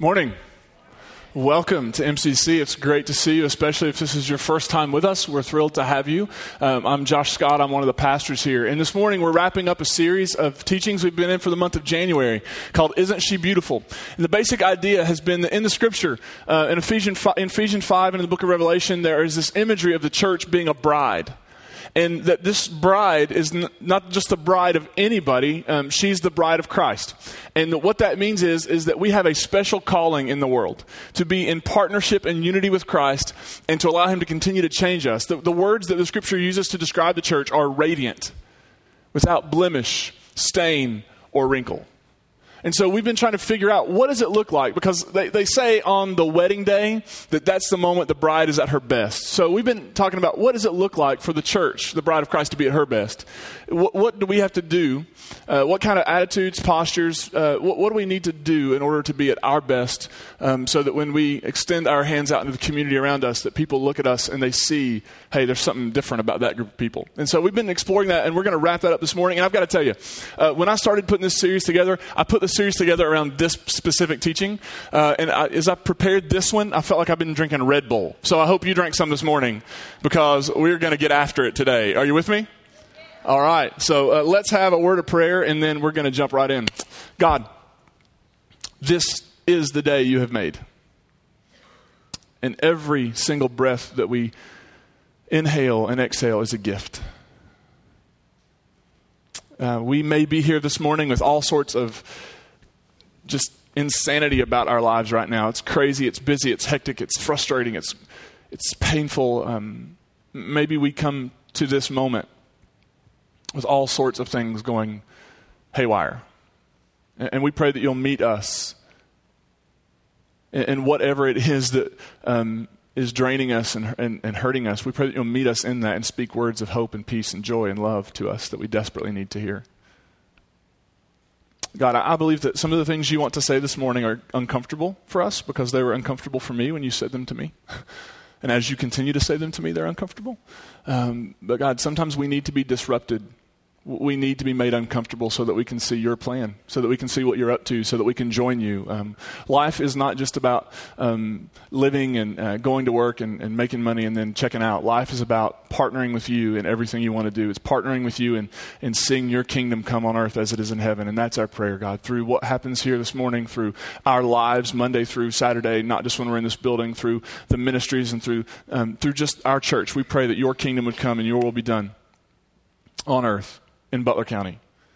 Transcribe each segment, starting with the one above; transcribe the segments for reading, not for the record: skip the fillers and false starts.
Morning. Welcome to MCC. It's great to see you, especially if this is your first time with us. We're thrilled to have you. I'm Josh Scott. I'm one of the pastors here. And this morning we're wrapping up a series of teachings we've been in for the month of January called Isn't She Beautiful? And the basic idea has been that in the scripture, in Ephesians 5 and in the book of Revelation, there is this imagery of the church being a bride. And that this bride is not just the bride of anybody, she's the bride of Christ. And what that means is that we have a special calling in the world to be in partnership and unity with Christ and to allow him to continue to change us. The words that the scripture uses to describe the church are radiant, without blemish, stain, or wrinkle. And so we've been trying to figure out, what does it look like? Because they say on the wedding day that that's the moment the bride is at her best. So we've been talking about, what does it look like for the church, the bride of Christ, to be at her best? What do we have to do? What kind of attitudes, postures, what do we need to do in order to be at our best, so that when we extend our hands out into the community around us, that people look at us and they see, hey, there's something different about that group of people. And so we've been exploring that, and we're going to wrap that up this morning. And I've got to tell you, when I started putting this series together, I put the series together around this specific teaching. As I prepared this one, I felt like I've been drinking Red Bull. So I hope you drank some this morning, because we're going to get after it today. Are you with me? All right. So let's have a word of prayer, and then we're going to jump right in. God, this is the day you have made. And every single breath that we inhale and exhale is a gift. We may be here this morning with all sorts of just insanity about our lives right now. It's crazy, it's busy, it's hectic, it's frustrating, it's painful. Maybe we come to this moment with all sorts of things going haywire. And we pray that you'll meet us in whatever it is that is draining us and hurting us. We pray that you'll meet us in that and speak words of hope and peace and joy and love to us that we desperately need to hear. God, I believe that some of the things you want to say this morning are uncomfortable for us, because they were uncomfortable for me when you said them to me. And as you continue to say them to me, they're uncomfortable. But God, sometimes we need to be disrupted. We need to be made uncomfortable so that we can see your plan, so that we can see what you're up to, so that we can join you. Life is not just about living and going to work and making money and then checking out. Life is about partnering with you in everything you want to do. It's partnering with you and seeing your kingdom come on earth as it is in heaven. And that's our prayer, God, through what happens here this morning, through our lives, Monday through Saturday, not just when we're in this building, through the ministries and through just our church. We pray that your kingdom would come and your will be done on earth in Butler County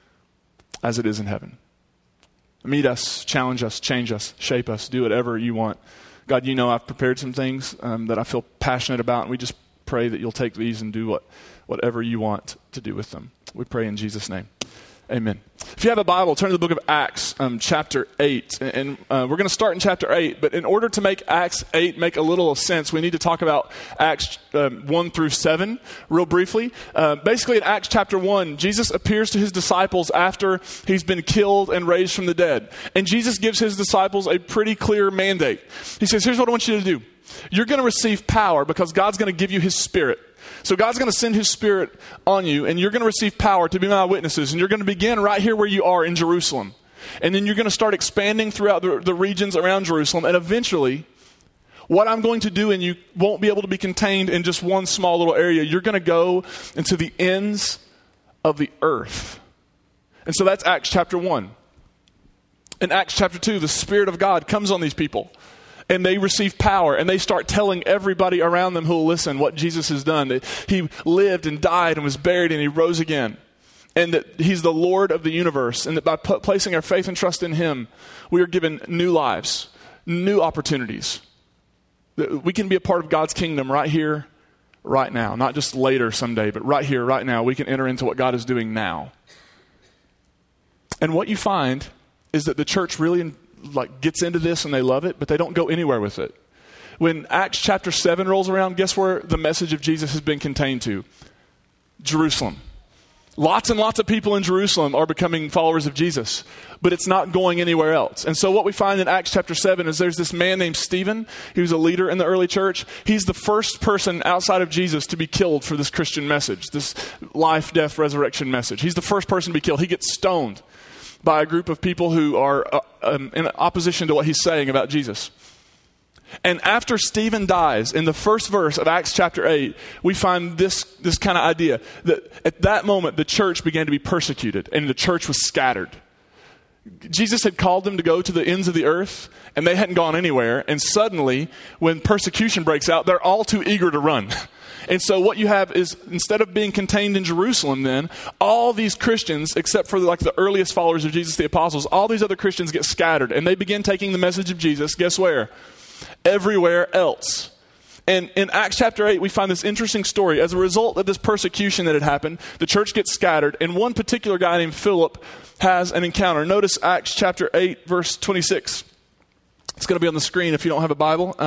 as it is in heaven. Meet us, challenge us, change us, shape us, do whatever you want. God, you know I've prepared some things that I feel passionate about, and we just pray that you'll take these and do whatever you want to do with them. We pray in Jesus' name. Amen. If you have a Bible, turn to the book of Acts, chapter 8. And we're going to start in chapter 8. But in order to make Acts 8 make a little sense, we need to talk about Acts 1 through 7 real briefly. Basically, in Acts chapter 1, Jesus appears to his disciples after he's been killed and raised from the dead. And Jesus gives his disciples a pretty clear mandate. He says, here's what I want you to do. You're going to receive power because God's going to give you his Spirit. So God's going to send his Spirit on you, and you're going to receive power to be my witnesses. And you're going to begin right here where you are in Jerusalem. And then you're going to start expanding throughout the regions around Jerusalem. And eventually, what I'm going to do, and you won't be able to be contained in just one small little area. You're going to go into the ends of the earth. And so that's Acts chapter 1. In Acts chapter 2, the Spirit of God comes on these people. And they receive power, and they start telling everybody around them who will listen what Jesus has done. That he lived and died and was buried and he rose again. And that he's the Lord of the universe. And that by placing our faith and trust in him, we are given new lives, new opportunities. That we can be a part of God's kingdom right here, right now. Not just later someday, but right here, right now. We can enter into what God is doing now. And what you find is that the church really gets into this and they love it, but they don't go anywhere with it. When Acts chapter 7 rolls around, guess where the message of Jesus has been contained to? Jerusalem. Lots and lots of people in Jerusalem are becoming followers of Jesus, but it's not going anywhere else. And so what we find in Acts chapter 7 is there's this man named Stephen. He was a leader in the early church. He's the first person outside of Jesus to be killed for this Christian message, this life, death, resurrection message. He's the first person to be killed. He gets stoned. by a group of people who are in opposition to what he's saying about Jesus. And after Stephen dies, in the first verse of Acts chapter 8, we find this kind of idea that at that moment the church began to be persecuted and the church was scattered. Jesus had called them to go to the ends of the earth, and they hadn't gone anywhere. And suddenly, when persecution breaks out, they're all too eager to run. And so what you have is, instead of being contained in Jerusalem then, all these Christians, except for the earliest followers of Jesus, the apostles, all these other Christians get scattered. And they begin taking the message of Jesus, guess where? Everywhere else. And in Acts chapter 8, we find this interesting story. As a result of this persecution that had happened, the church gets scattered, and one particular guy named Philip has an encounter. Notice Acts chapter 8, verse 26. It's going to be on the screen if you don't have a Bible.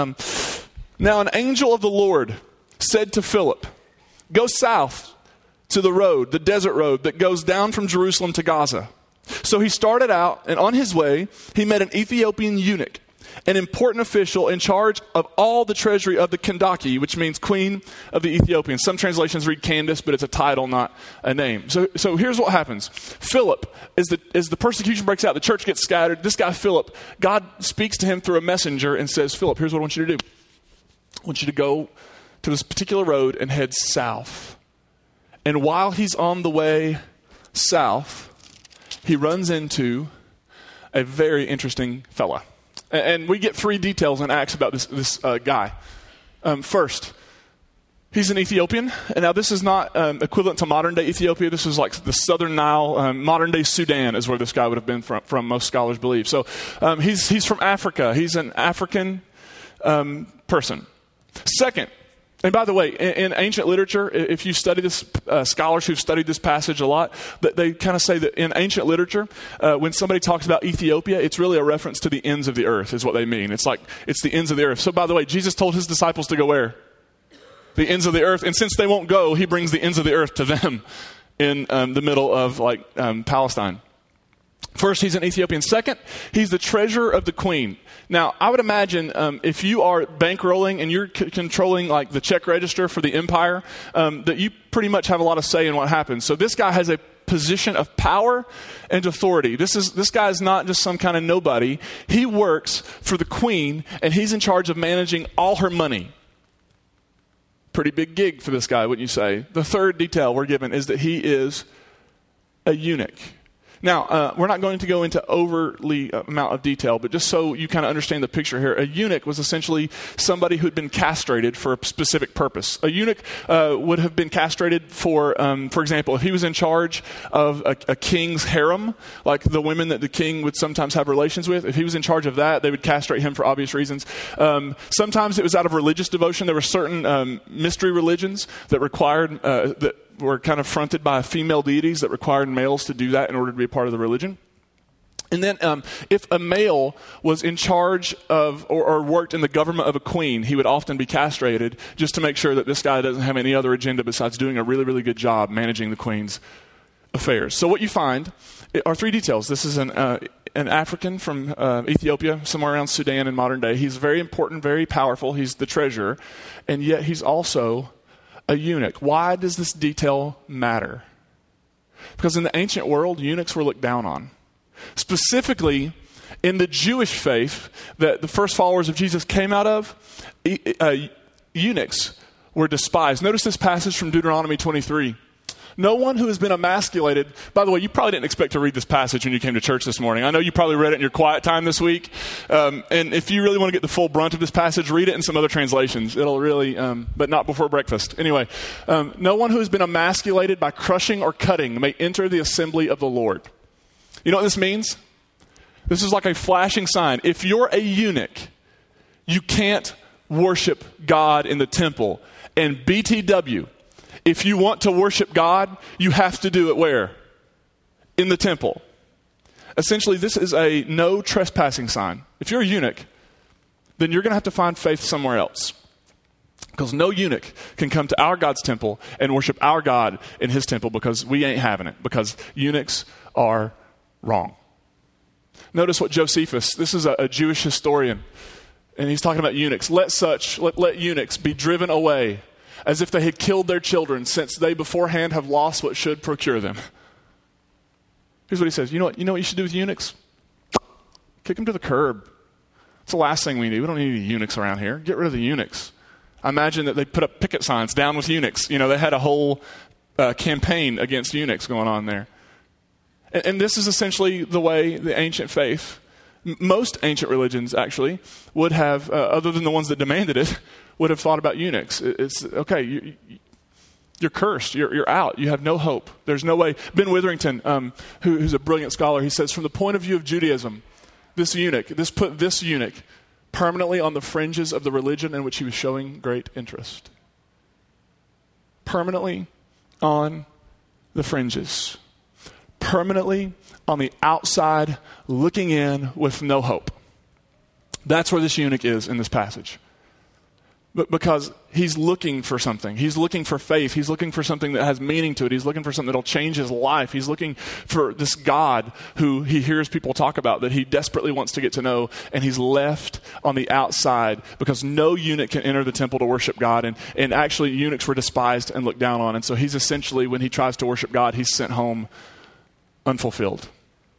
Now an angel of the Lord said to Philip, go south to the road, the desert road that goes down from Jerusalem to Gaza. So he started out, and on his way, he met an Ethiopian eunuch, an important official in charge of all the treasury of the Kandake, which means Queen of the Ethiopians. Some translations read Candace, but it's a title, not a name. So here's what happens. Philip, as the persecution breaks out, the church gets scattered. This guy, Philip, God speaks to him through a messenger and says, Philip, here's what I want you to do. I want you to go to this particular road and head south. And while he's on the way south, he runs into a very interesting fella. And we get 3 details in Acts about this guy. First, he's an Ethiopian. And now this is not equivalent to modern-day Ethiopia. This is like the southern Nile. Modern-day Sudan is where this guy would have been from, most scholars believe. So he's from Africa. He's an African person. Second, and by the way, in ancient literature, if you study this, scholars who've studied this passage a lot, they kind of say that in ancient literature, when somebody talks about Ethiopia, it's really a reference to the ends of the earth is what they mean. It's like, it's the ends of the earth. So by the way, Jesus told his disciples to go where? The ends of the earth. And since they won't go, he brings the ends of the earth to them in the middle of Palestine. First, he's an Ethiopian. Second, he's the treasurer of the queen. Now, I would imagine if you are bankrolling and you're controlling like the check register for the empire, that you pretty much have a lot of say in what happens. So this guy has a position of power and authority. This guy is not just some kind of nobody. He works for the queen, and he's in charge of managing all her money. Pretty big gig for this guy, wouldn't you say? The third detail we're given is that he is a eunuch. Now, we're not going to go into overly amount of detail, but just so you kind of understand the picture here, a eunuch was essentially somebody who'd been castrated for a specific purpose. A eunuch would have been castrated for example, if he was in charge of a king's harem, like the women that the king would sometimes have relations with, if he was in charge of that, they would castrate him for obvious reasons. Sometimes it was out of religious devotion. There were certain mystery religions that required that were kind of fronted by female deities that required males to do that in order to be a part of the religion. And then if a male was in charge of or worked in the government of a queen, he would often be castrated just to make sure that this guy doesn't have any other agenda besides doing a really, really good job managing the queen's affairs. So what you find are 3 details. This is an African from Ethiopia, somewhere around Sudan in modern day. He's very important, very powerful. He's the treasurer. And yet he's also a eunuch. Why does this detail matter? Because in the ancient world, eunuchs were looked down on. Specifically, in the Jewish faith that the first followers of Jesus came out of, eunuchs were despised. Notice this passage from Deuteronomy 23. No one who has been emasculated. By the way, you probably didn't expect to read this passage when you came to church this morning. I know you probably read it in your quiet time this week. And if you really want to get the full brunt of this passage, read it in some other translations. It'll really, but not before breakfast. Anyway, no one who has been emasculated by crushing or cutting may enter the assembly of the Lord. You know what this means? This is like a flashing sign. If you're a eunuch, you can't worship God in the temple. And BTW, if you want to worship God, you have to do it where? In the temple. Essentially, this is a no trespassing sign. If you're a eunuch, then you're going to have to find faith somewhere else. Because no eunuch can come to our God's temple and worship our God in his temple, because we ain't having it. Because eunuchs are wrong. Notice what Josephus, this is a Jewish historian, and he's talking about eunuchs. Let eunuchs be driven away as if they had killed their children, since they beforehand have lost what should procure them. Here's what he says. You know what you should do with eunuchs? Kick them to the curb. It's the last thing we need. We don't need any eunuchs around here. Get rid of the eunuchs. I imagine that they put up picket signs, down with eunuchs. They had a whole campaign against eunuchs going on there. And this is essentially the way the ancient faith, most ancient religions actually, would have, other than the ones that demanded it, would have thought about eunuchs. It's okay, you're cursed. You're out. You have no hope. There's no way. Ben Witherington, who's a brilliant scholar, he says, from the point of view of Judaism, this put this eunuch permanently on the fringes of the religion in which he was showing great interest. Permanently on the fringes. Permanently on the outside, looking in with no hope. That's where this eunuch is in this passage. But because he's looking for something. He's looking for faith. He's looking for something that has meaning to it. He's looking for something that'll change his life. He's looking for this God who he hears people talk about that he desperately wants to get to know. And he's left on the outside because no eunuch can enter the temple to worship God. And actually eunuchs were despised and looked down on. And so he's essentially, when he tries to worship God, he's sent home unfulfilled.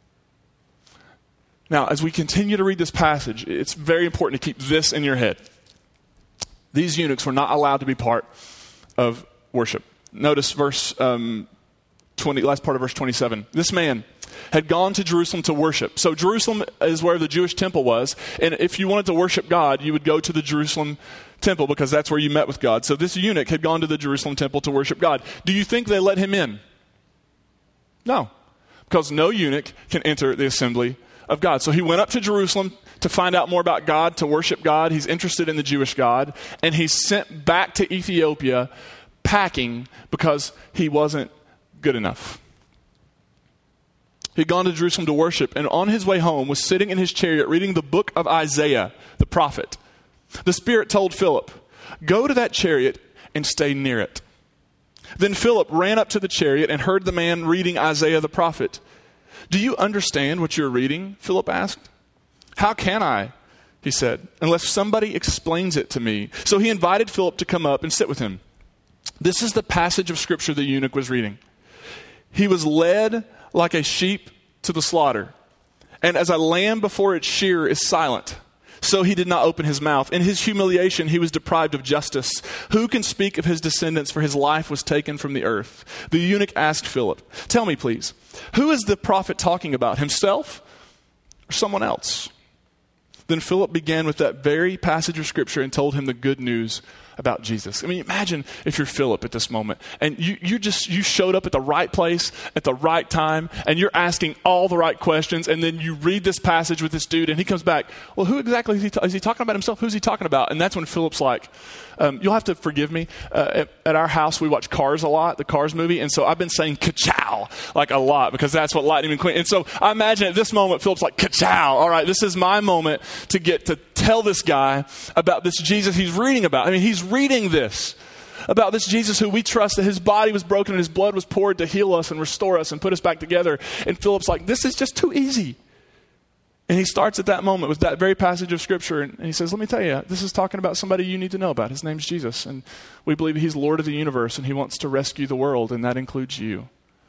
Now, as we continue to read this passage, it's very important to keep this in your head. These eunuchs were not allowed to be part of worship. Notice verse 20, last part of verse 27. This man had gone to Jerusalem to worship. So Jerusalem is where the Jewish temple was. And if you wanted to worship God, you would go to the Jerusalem temple because that's where you met with God. So this eunuch had gone to the Jerusalem temple to worship God. Do you think they let him in? No, because no eunuch can enter the assembly of God. So he went up to Jerusalem to find out more about God, to worship God. He's interested in the Jewish God. And he's sent back to Ethiopia packing because he wasn't good enough. He'd gone to Jerusalem to worship, and on his way home was sitting in his chariot reading the book of Isaiah, the prophet. The Spirit told Philip, "Go to that chariot and stay near it." Then Philip ran up to the chariot and heard the man reading Isaiah the prophet. "Do you understand what you're reading?" Philip asked. "How can I," he said, "unless somebody explains it to me?" So he invited Philip to come up and sit with him. This is the passage of Scripture the eunuch was reading. "He was led like a sheep to the slaughter, and as a lamb before its shearer is silent, so he did not open his mouth. In his humiliation he was deprived of justice. Who can speak of his descendants, for his life was taken from the earth?" The eunuch asked Philip, "Tell me, please, who is the prophet talking about, himself or someone else?" Then Philip began with that very passage of Scripture and told him the good news about Jesus. I mean, imagine if you're Philip at this moment and you showed up at the right place at the right time and you're asking all the right questions, and then you read this passage with this dude and he comes back, "Well, who exactly is he talking about himself? Who's he talking about?" And that's when Philip's like, you'll have to forgive me. At our house, we watch Cars a lot, the Cars movie. And so I've been saying ka-chow like a lot because that's what Lightning McQueen. And so I imagine at this moment, Philip's like, ka-chow. All right, this is my moment to get to tell this guy about this Jesus he's reading about. I mean, he's reading this about this Jesus who we trust, that his body was broken and his blood was poured to heal us and restore us and put us back together. And Philip's like, this is just too easy. And he starts at that moment with that very passage of Scripture. And he says, let me tell you, this is talking about somebody you need to know about. His name's Jesus. And we believe he's Lord of the universe and he wants to rescue the world. And that includes you.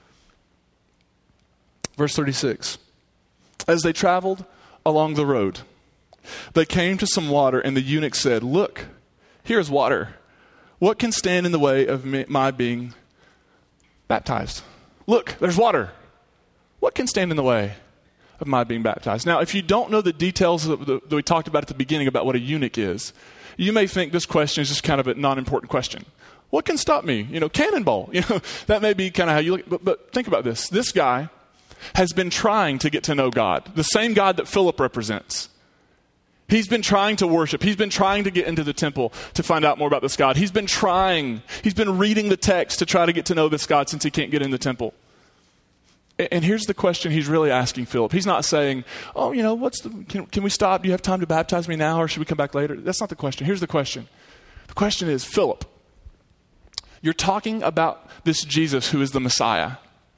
Verse 36. As they traveled along the road, they came to some water, and the eunuch said, "Look, here's water. What can stand in the way of my being baptized?" Look, there's water. What can stand in the way of my being baptized? Now, if you don't know the details that we talked about at the beginning about what a eunuch is, you may think this question is just kind of a non-important question. What can stop me? Cannonball. That may be kind of how you look. But think about this. This guy has been trying to get to know God, the same God that Philip represents. He's been trying to worship. He's been trying to get into the temple to find out more about this God. He's been reading the text to try to get to know this God since he can't get in the temple. And here's the question he's really asking Philip. He's not saying, can we stop? Do you have time to baptize me now, or should we come back later? That's not the question. Here's the question. The question is, Philip, you're talking about this Jesus who is the Messiah.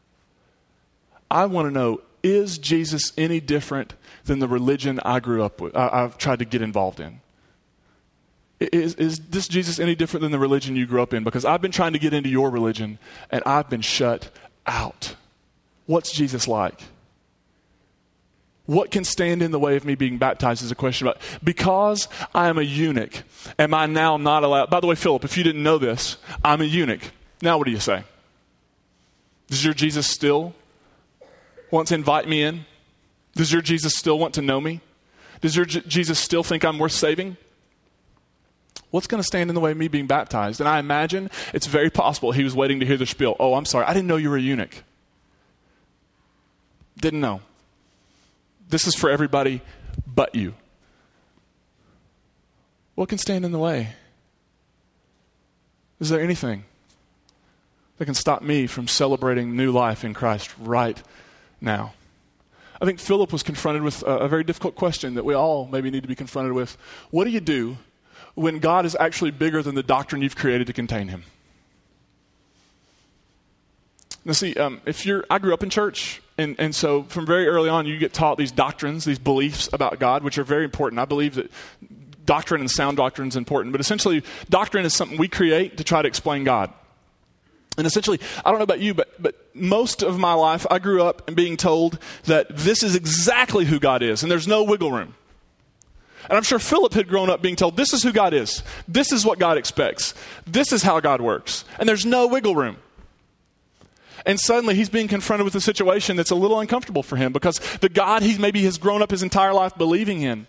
I want to know, is Jesus any different than the religion I grew up with, I've tried to get involved in? Is this Jesus any different than the religion you grew up in? Because I've been trying to get into your religion and I've been shut out. What's Jesus like? What can stand in the way of me being baptized is a question about, because I am a eunuch, am I now not allowed? By the way, Philip, if you didn't know this, I'm a eunuch. Now what do you say? Does your Jesus still want to invite me in? Does your Jesus still want to know me? Does your Jesus still think I'm worth saving? What's going to stand in the way of me being baptized? And I imagine it's very possible he was waiting to hear the spiel. Oh, I'm sorry, I didn't know you were a eunuch. Didn't know. This is for everybody but you. What can stand in the way? Is there anything that can stop me from celebrating new life in Christ right now? I think Philip was confronted with a very difficult question that we all maybe need to be confronted with. What do you do when God is actually bigger than the doctrine you've created to contain him? Now see, I grew up in church, and so from very early on you get taught these doctrines, these beliefs about God, which are very important. I believe that doctrine and sound doctrine is important, but essentially doctrine is something we create to try to explain God. And essentially, I don't know about you, but most of my life I grew up and being told that this is exactly who God is, and there's no wiggle room. And I'm sure Philip had grown up being told, this is who God is. This is what God expects. This is how God works. And there's no wiggle room. And suddenly he's being confronted with a situation that's a little uncomfortable for him because the God he maybe has grown up his entire life believing in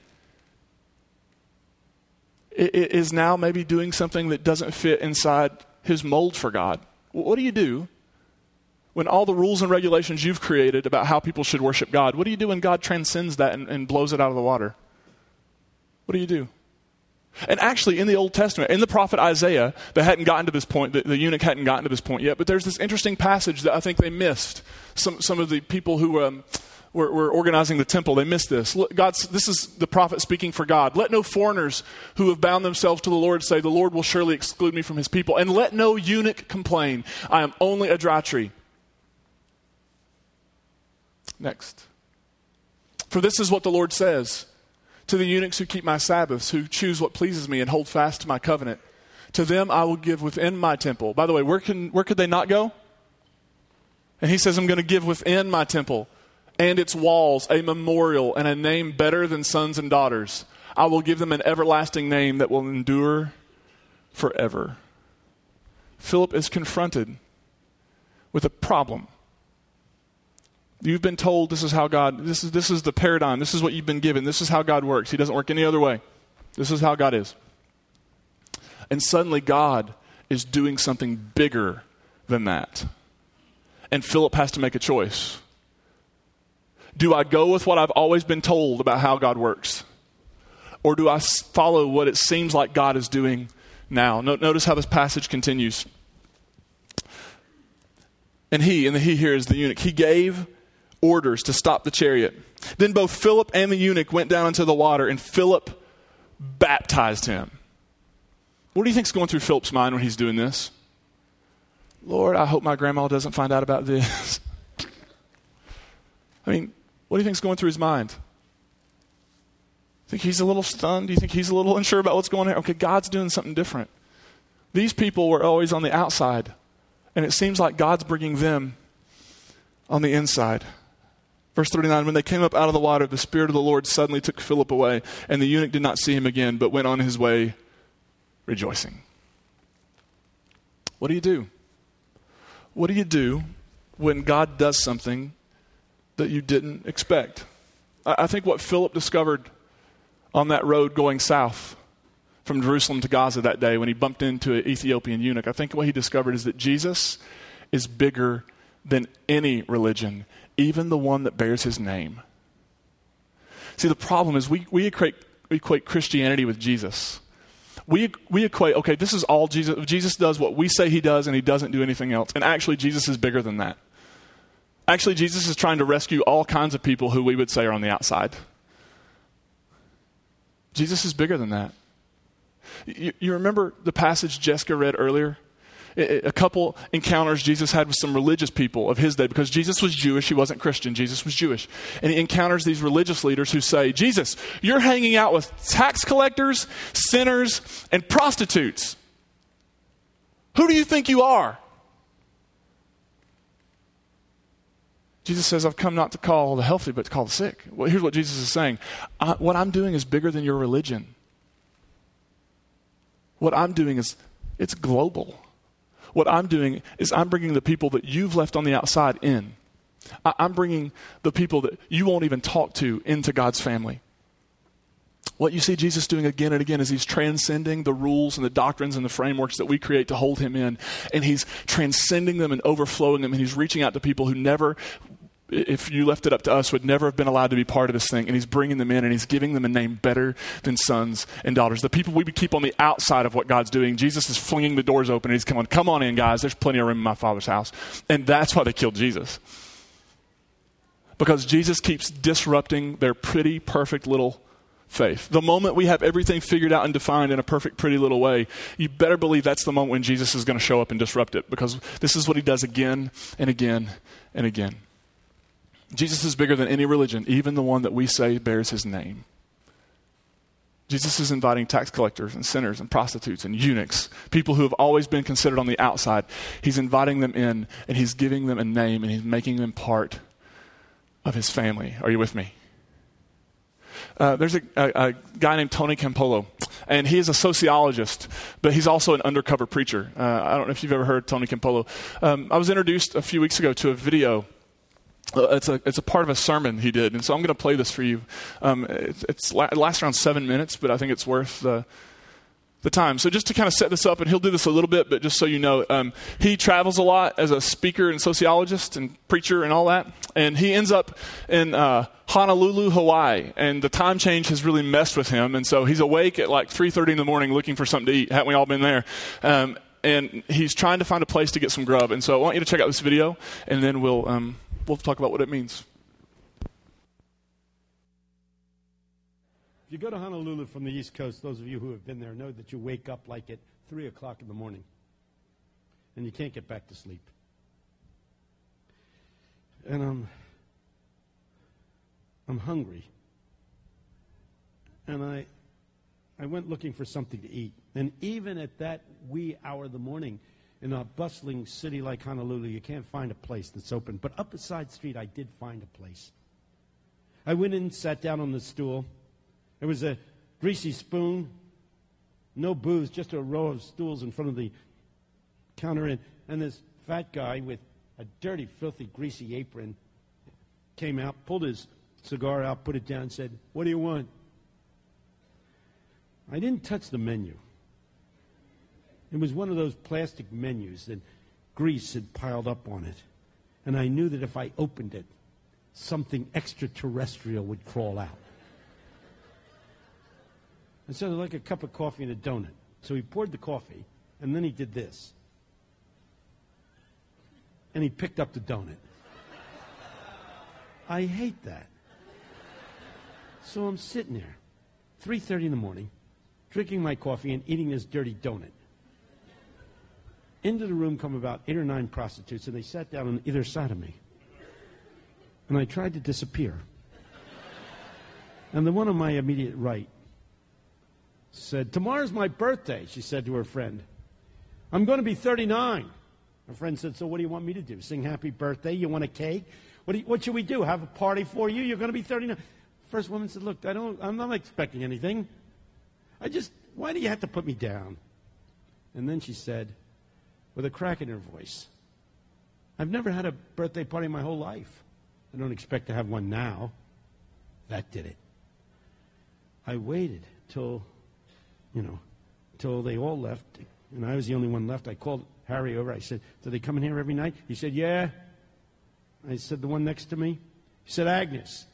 is now maybe doing something that doesn't fit inside his mold for God. What do you do when all the rules and regulations you've created about how people should worship God, what do you do when God transcends that and blows it out of the water? What do you do? And actually, in the Old Testament, in the prophet Isaiah, they hadn't gotten to this point, the eunuch hadn't gotten to this point yet, but there's this interesting passage that I think they missed. Some of the people who were organizing the temple, they missed this. This is the prophet speaking for God. Let no foreigners who have bound themselves to the Lord say, the Lord will surely exclude me from his people. And let no eunuch complain. I am only a dry tree. Next. For this is what the Lord says. To the eunuchs who keep my Sabbaths, who choose what pleases me and hold fast to my covenant, to them I will give within my temple. By the way, where could they not go? And he says, I'm going to give within my temple and its walls a memorial and a name better than sons and daughters. I will give them an everlasting name that will endure forever. Philip is confronted with a problem. You've been told this is how God, this is the paradigm. This is what you've been given. This is how God works. He doesn't work any other way. This is how God is. And suddenly God is doing something bigger than that. And Philip has to make a choice. Do I go with what I've always been told about how God works? Or do I follow what it seems like God is doing now? Notice how this passage continues. And the he here is the eunuch. He gave orders to stop the chariot. Then both Philip and the eunuch went down into the water, and Philip baptized him. What do you think's going through Philip's mind when he's doing this? Lord, I hope my grandma doesn't find out about this. I mean, what do you think's going through his mind? Think he's a little stunned? Do you think he's a little unsure about what's going on? Okay, God's doing something different. These people were always on the outside, and it seems like God's bringing them on the inside. Verse 39, when they came up out of the water, the Spirit of the Lord suddenly took Philip away, and the eunuch did not see him again, but went on his way rejoicing. What do you do? What do you do when God does something that you didn't expect? I think what Philip discovered on that road going south from Jerusalem to Gaza that day when he bumped into an Ethiopian eunuch, I think what he discovered is that Jesus is bigger than any religion, even the one that bears his name. See, the problem is we equate Christianity with Jesus. We equate, okay, this is all Jesus. Jesus does what we say he does, and he doesn't do anything else. And actually, Jesus is bigger than that. Actually, Jesus is trying to rescue all kinds of people who we would say are on the outside. Jesus is bigger than that. You remember the passage Jessica read earlier? A couple encounters Jesus had with some religious people of his day, because Jesus was Jewish, he wasn't Christian, Jesus was Jewish. And he encounters these religious leaders who say, Jesus, you're hanging out with tax collectors, sinners, and prostitutes. Who do you think you are? Jesus says, I've come not to call the healthy, but to call the sick. Well, here's what Jesus is saying. What I'm doing is bigger than your religion. What I'm doing is, it's global. What I'm doing is I'm bringing the people that you've left on the outside in. I'm bringing the people that you won't even talk to into God's family. What you see Jesus doing again and again is he's transcending the rules and the doctrines and the frameworks that we create to hold him in. And he's transcending them and overflowing them. And he's reaching out to people who never, if you left it up to us, would never have been allowed to be part of this thing. And he's bringing them in and he's giving them a name better than sons and daughters. The people we keep on the outside of what God's doing, Jesus is flinging the doors open and he's coming, come on in, guys. There's plenty of room in my Father's house. And that's why they killed Jesus. Because Jesus keeps disrupting their pretty, perfect little faith. The moment we have everything figured out and defined in a perfect, pretty little way, you better believe that's the moment when Jesus is going to show up and disrupt it, because this is what he does again and again and again. Jesus is bigger than any religion, even the one that we say bears his name. Jesus is inviting tax collectors and sinners and prostitutes and eunuchs, people who have always been considered on the outside. He's inviting them in and he's giving them a name and he's making them part of his family. Are you with me? There's a guy named Tony Campolo, and he is a sociologist, but he's also an undercover preacher. I don't know if you've ever heard Tony Campolo. I was introduced a few weeks ago to a video. It's a part of a sermon he did, and so I'm going to play this for you. It lasts around 7 minutes, but I think it's worth the time. So just to kind of set this up, and he'll do this a little bit, but just so you know, he travels a lot as a speaker and sociologist and preacher and all that, and he ends up in Honolulu, Hawaii, and the time change has really messed with him, and so he's awake at like 3:30 in the morning looking for something to eat. Haven't we all been there? And he's trying to find a place to get some grub, and so I want you to check out this video, and then we'll talk about what it means. If you go to Honolulu from the East Coast, those of you who have been there know that you wake up like at 3 o'clock in the morning, and you can't get back to sleep. And I'm hungry. And I went looking for something to eat. And even at that wee hour of the morning, in a bustling city like Honolulu, you can't find a place that's open. But up a side street, I did find a place. I went in, sat down on the stool. There was a greasy spoon, no booze, just a row of stools in front of the counter. And this fat guy with a dirty, filthy, greasy apron came out, pulled his cigar out, put it down, and said, "What do you want?" I didn't touch the menu. It was one of those plastic menus that grease had piled up on it. And I knew that if I opened it, something extraterrestrial would crawl out. And so like a cup of coffee and a donut. So he poured the coffee, and then he did this. And he picked up the donut. I hate that. So I'm sitting there, 3:30 in the morning, drinking my coffee and eating this dirty donut. Into the room come about 8 or 9 prostitutes, and they sat down on either side of me. And I tried to disappear. And the one on my immediate right said, "Tomorrow's my birthday," she said to her friend. "I'm going to be 39. Her friend said, "So what do you want me to do? Sing happy birthday? You want a cake? What should we do? Have a party for you? You're going to be 39. First woman said, "Look, I'm not expecting anything. Why do you have to put me down?" And then she said, with a crack in her voice, "I've never had a birthday party in my whole life. I don't expect to have one now." That did it. I waited till they all left, and I was the only one left. I called Harry over. I said, "Do they come in here every night?" He said, "Yeah." I said, "The one next to me?" He said, "Agnes."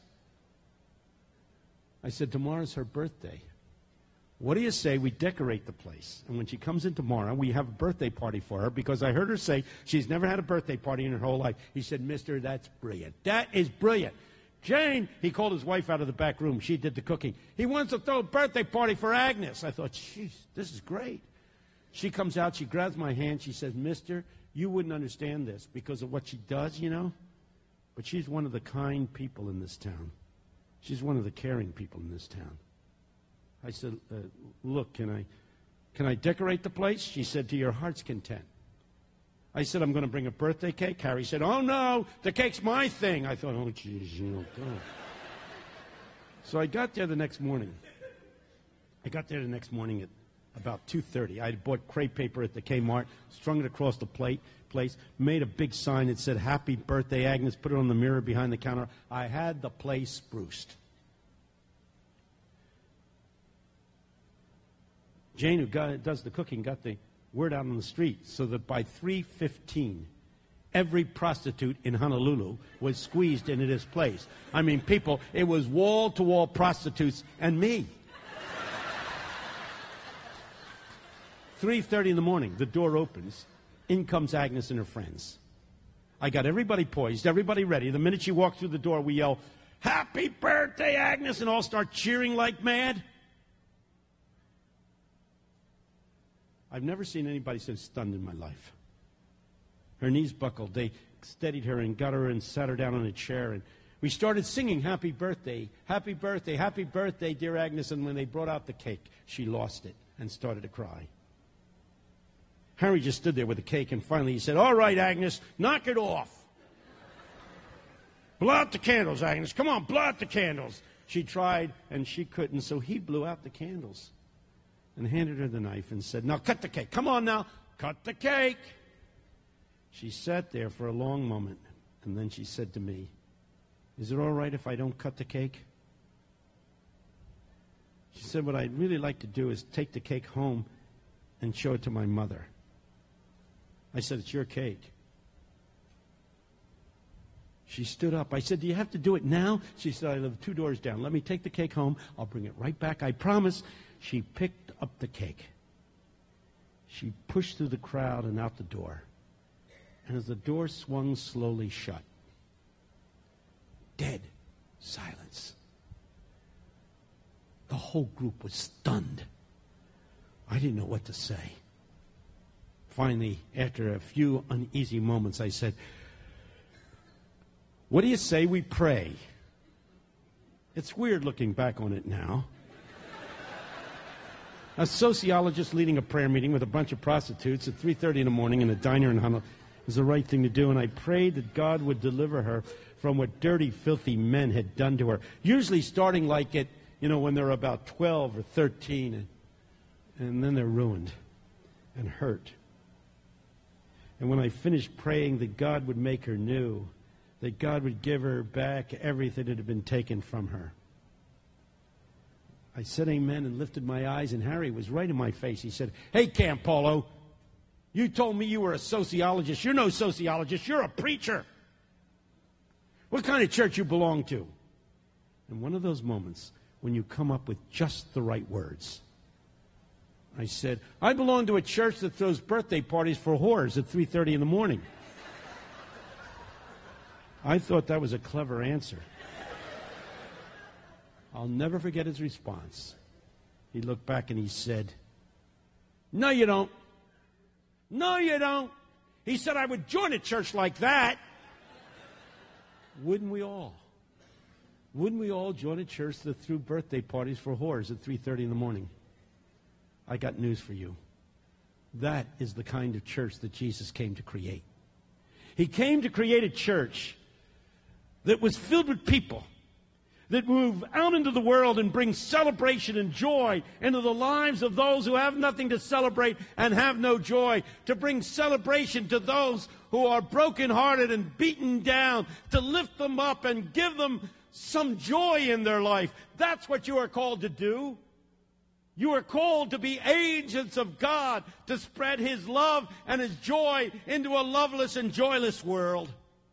I said, "Tomorrow's her birthday. What do you say we decorate the place? And when she comes in tomorrow, we have a birthday party for her, because I heard her say she's never had a birthday party in her whole life." He said, "Mister, that's brilliant. That is brilliant. Jane," he called his wife out of the back room. She did the cooking. "He wants to throw a birthday party for Agnes." I thought, "Jeez, this is great." She comes out. She grabs my hand. She says, "Mister, you wouldn't understand this because of what she does, but she's one of the kind people in this town. She's one of the caring people in this town." I said, "Look, can I decorate the place?" She said, "To your heart's content." I said, I'm going to bring a birthday cake. Harry said, oh, no, the cake's my thing. I thought, oh, geez, So I got there the next morning. at about 2:30. I had bought crepe paper at the Kmart, strung it across the place, made a big sign that said, Happy Birthday, Agnes, put it on the mirror behind the counter. I had the place spruced. Jane, who does the cooking, got the word out on the street so that by 3:15, every prostitute in Honolulu was squeezed into this place. I mean, people, it was wall-to-wall prostitutes and me. 3:30 in the morning, the door opens. In comes Agnes and her friends. I got everybody poised, everybody ready. The minute she walked through the door, we yell, Happy birthday, Agnes, and all start cheering like mad. I've never seen anybody so stunned in my life. Her knees buckled. They steadied her and got her and sat her down on a chair. And we started singing Happy Birthday, Happy Birthday, Happy Birthday, dear Agnes. And when they brought out the cake, she lost it and started to cry. Harry just stood there with the cake, and finally he said, All right, Agnes, knock it off. Blow out the candles, Agnes. Come on, blow out the candles. She tried, and she couldn't, so he blew out the candles and handed her the knife and said, Now cut the cake. Come on now, cut the cake. She sat there for a long moment, and then she said to me, Is it all right if I don't cut the cake? She said, What I'd really like to do is take the cake home and show it to my mother. I said, It's your cake. She stood up. I said, Do you have to do it now? She said, I live 2 doors down. Let me take the cake home. I'll bring it right back. I promise. She picked up the cake. She pushed through the crowd and out the door. And as the door swung slowly shut, dead silence. The whole group was stunned. I didn't know what to say. Finally, after a few uneasy moments, I said, What do you say we pray? It's weird looking back on it now. A sociologist leading a prayer meeting with a bunch of prostitutes at 3:30 in the morning in a diner in Honolulu was the right thing to do, and I prayed that God would deliver her from what dirty, filthy men had done to her, usually starting like at, when they're about 12 or 13, and then they're ruined and hurt. And when I finished praying that God would make her new, that God would give her back everything that had been taken from her, I said amen and lifted my eyes, and Harry was right in my face. He said, Hey, Campolo, you told me you were a sociologist. You're no sociologist. You're a preacher. What kind of church you belong to? And one of those moments when you come up with just the right words, I said, I belong to a church that throws birthday parties for whores at 3:30 in the morning. I thought that was a clever answer. I'll never forget his response. He looked back and he said, No, you don't. No, you don't. He said, I would join a church like that. Wouldn't we all? Wouldn't we all join a church that threw birthday parties for whores at 3:30 in the morning? I got news for you. That is the kind of church that Jesus came to create. He came to create a church that was filled with people that move out into the world and bring celebration and joy into the lives of those who have nothing to celebrate and have no joy, to bring celebration to those who are brokenhearted and beaten down, to lift them up and give them some joy in their life. That's what you are called to do. You are called to be agents of God, to spread His love and His joy into a loveless and joyless world.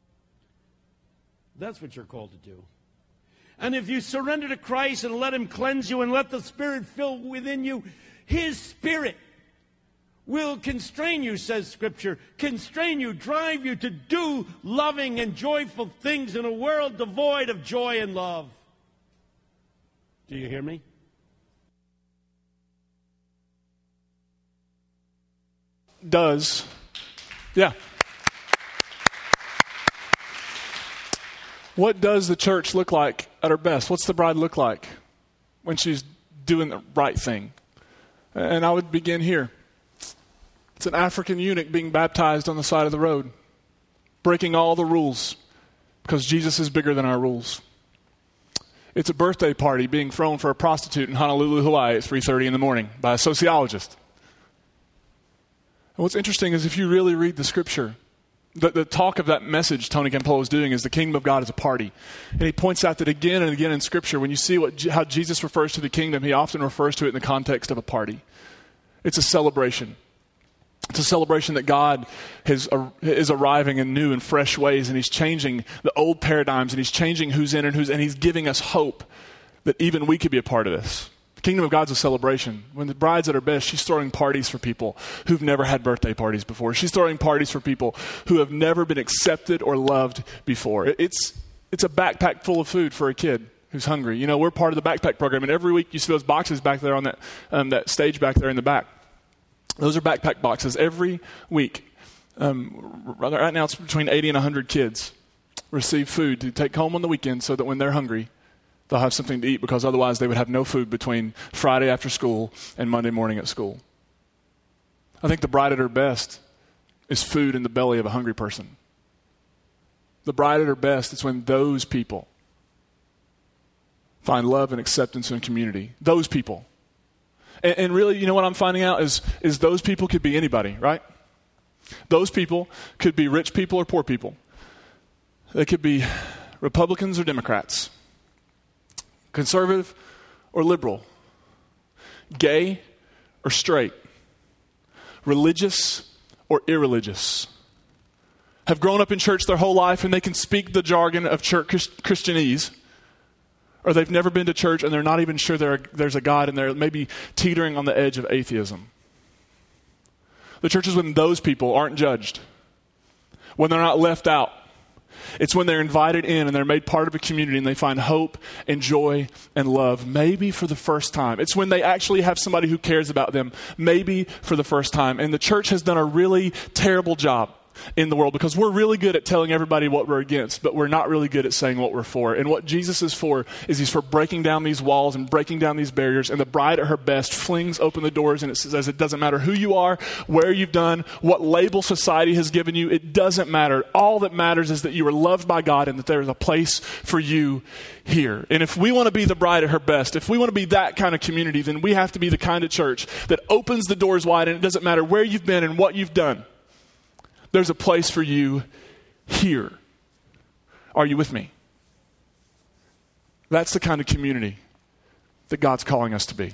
That's what you're called to do. And if you surrender to Christ and let Him cleanse you and let the Spirit fill within you, His Spirit will constrain you, says Scripture, constrain you, drive you to do loving and joyful things in a world devoid of joy and love. Do you hear me? What does the church look like at her best? What's the bride look like when she's doing the right thing? And I would begin here. It's an African eunuch being baptized on the side of the road, breaking all the rules because Jesus is bigger than our rules. It's a birthday party being thrown for a prostitute in Honolulu, Hawaii at 3:30 in the morning by a sociologist. And what's interesting is if you really read the scripture, the talk of that message Tony Campolo is doing is the kingdom of God is a party. And he points out that again and again in scripture, when you see how Jesus refers to the kingdom, he often refers to it in the context of a party. It's a celebration. It's a celebration that God is arriving in new and fresh ways, and he's changing the old paradigms, and he's changing who's in and he's giving us hope that even we could be a part of this. The kingdom of God's a celebration. When the bride's at her best, she's throwing parties for people who've never had birthday parties before. She's throwing parties for people who have never been accepted or loved before. It's a backpack full of food for a kid who's hungry. You know, we're part of the backpack program, and every week you see those boxes back there on that stage back there in the back. Those are backpack boxes every week. Right now it's between 80 and 100 kids receive food to take home on the weekend so that when they're hungry, they'll have something to eat, because otherwise they would have no food between Friday after school and Monday morning at school. I think the bride at her best is food in the belly of a hungry person. The bride at her best is when those people find love and acceptance and community. Those people. And really, you know what I'm finding out is those people could be anybody, right? Those people could be rich people or poor people. They could be Republicans or Democrats, conservative or liberal, gay or straight, religious or irreligious, have grown up in church their whole life and they can speak the jargon of church Christianese, or they've never been to church and they're not even sure there's a God, and they're maybe teetering on the edge of atheism. The church is when those people aren't judged, when they're not left out. It's when they're invited in and they're made part of a community and they find hope and joy and love, maybe for the first time. It's when they actually have somebody who cares about them, maybe for the first time. And the church has done a really terrible job in the world, because we're really good at telling everybody what we're against, but we're not really good at saying what we're for. And what Jesus is for is he's for breaking down these walls and breaking down these barriers. And the bride at her best flings open the doors, and it says it doesn't matter who you are, where you've done, what label society has given you. It doesn't matter. All that matters is that you are loved by God and that there is a place for you here. And if we want to be the bride at her best, if we want to be that kind of community, then we have to be the kind of church that opens the doors wide, and it doesn't matter where you've been and what you've done. There's a place for you here. Are you with me? That's the kind of community that God's calling us to be.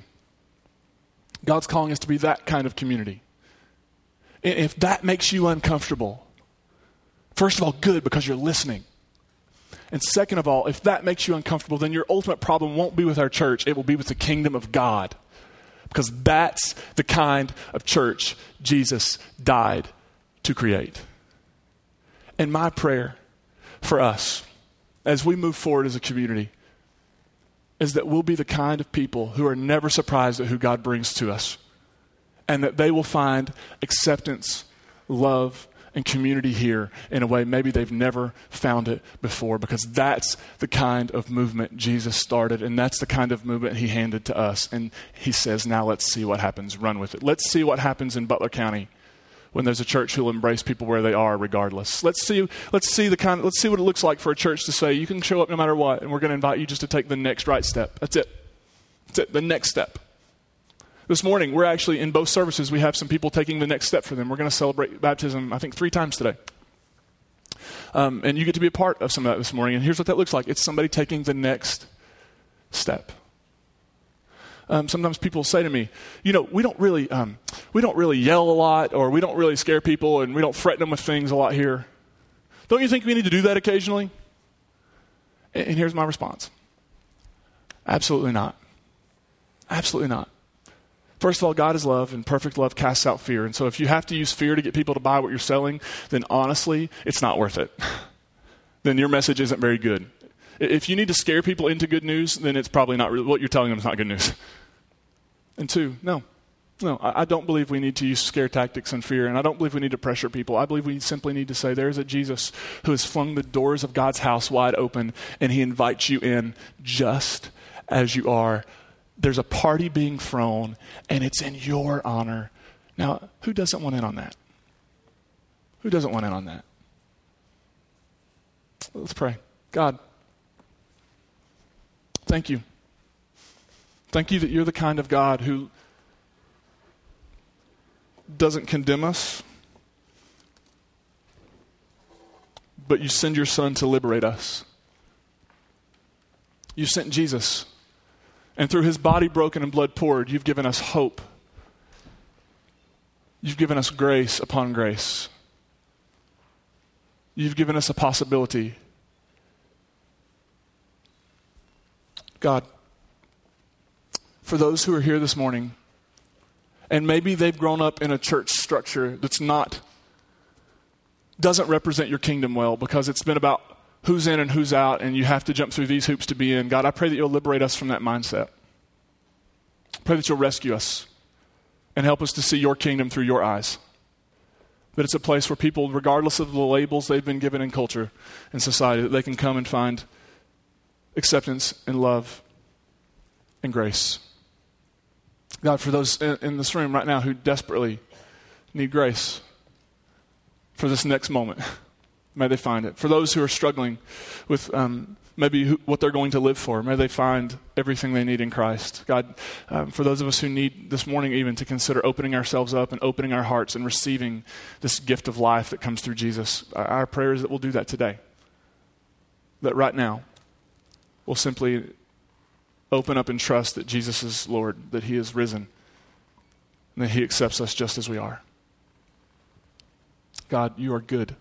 God's calling us to be that kind of community. And if that makes you uncomfortable, first of all, good, because you're listening. And second of all, if that makes you uncomfortable, then your ultimate problem won't be with our church. It will be with the kingdom of God. Because that's the kind of church Jesus died to create. And my prayer for us as we move forward as a community is that we'll be the kind of people who are never surprised at who God brings to us, and that they will find acceptance, love, and community here in a way maybe they've never found it before, because that's the kind of movement Jesus started, and that's the kind of movement he handed to us. And he says, now let's see what happens. Run with it. Let's see what happens in Butler County when there's a church who'll embrace people where they are regardless. Let's see what it looks like for a church to say, you can show up no matter what, and we're going to invite you just to take the next right step. That's it. The next step. This morning, we're actually, in both services, we have some people taking the next step for them. We're going to celebrate baptism, I think, 3 times today. And you get to be a part of some of that this morning. And here's what that looks like. It's somebody taking the next step. Sometimes people say to me, you know, we don't really yell a lot, or we don't really scare people, and we don't threaten them with things a lot here. Don't you think we need to do that occasionally? And here's my response. Absolutely not. Absolutely not. First of all, God is love, and perfect love casts out fear. And so if you have to use fear to get people to buy what you're selling, then honestly, it's not worth it. Then your message isn't very good. If you need to scare people into good news, then it's probably not really, what you're telling them is not good news. And 2, no, I don't believe we need to use scare tactics and fear, and I don't believe we need to pressure people. I believe we simply need to say there is a Jesus who has flung the doors of God's house wide open, and he invites you in just as you are. There's a party being thrown, and it's in your honor Now, who doesn't want in on that? Who doesn't want in on that? Let's pray. God, thank you. Thank you that you're the kind of God who doesn't condemn us, but you send your Son to liberate us. You sent Jesus, and through his body broken and blood poured, you've given us hope. You've given us grace upon grace. You've given us a possibility. God, for those who are here this morning, and maybe they've grown up in a church structure doesn't represent your kingdom well because it's been about who's in and who's out, and you have to jump through these hoops to be in. God, I pray that you'll liberate us from that mindset. Pray that you'll rescue us and help us to see your kingdom through your eyes. That it's a place where people, regardless of the labels they've been given in culture and society, that they can come and find acceptance and love and grace. God, for those in this room right now who desperately need grace for this next moment, may they find it. For those who are struggling with what they're going to live for, may they find everything they need in Christ. God, for those of us who need this morning even to consider opening ourselves up and opening our hearts and receiving this gift of life that comes through Jesus, our prayer is that we'll do that today. That right now, we'll simply open up and trust that Jesus is Lord, that he is risen, and that he accepts us just as we are. God, you are good.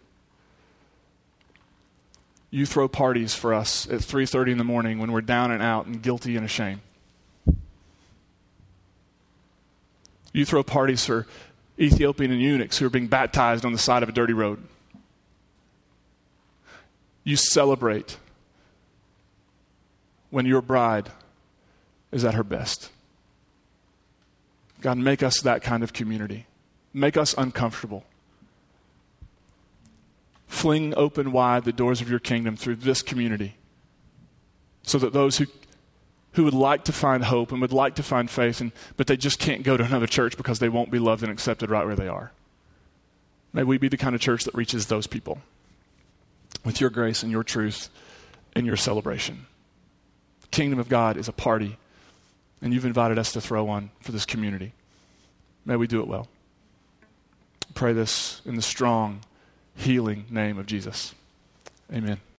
You throw parties for us at 3:30 in the morning when we're down and out and guilty and ashamed. You throw parties for Ethiopian and eunuchs who are being baptized on the side of a dirty road. You celebrate when your bride is at her best. God, make us that kind of community. Make us uncomfortable. Fling open wide the doors of your kingdom through this community so that those who would like to find hope and would like to find faith, but they just can't go to another church because they won't be loved and accepted right where they are. May we be the kind of church that reaches those people with your grace and your truth and your celebration. The kingdom of God is a party, and you've invited us to throw one for this community. May we do it well. Pray this in the strong, healing name of Jesus. Amen.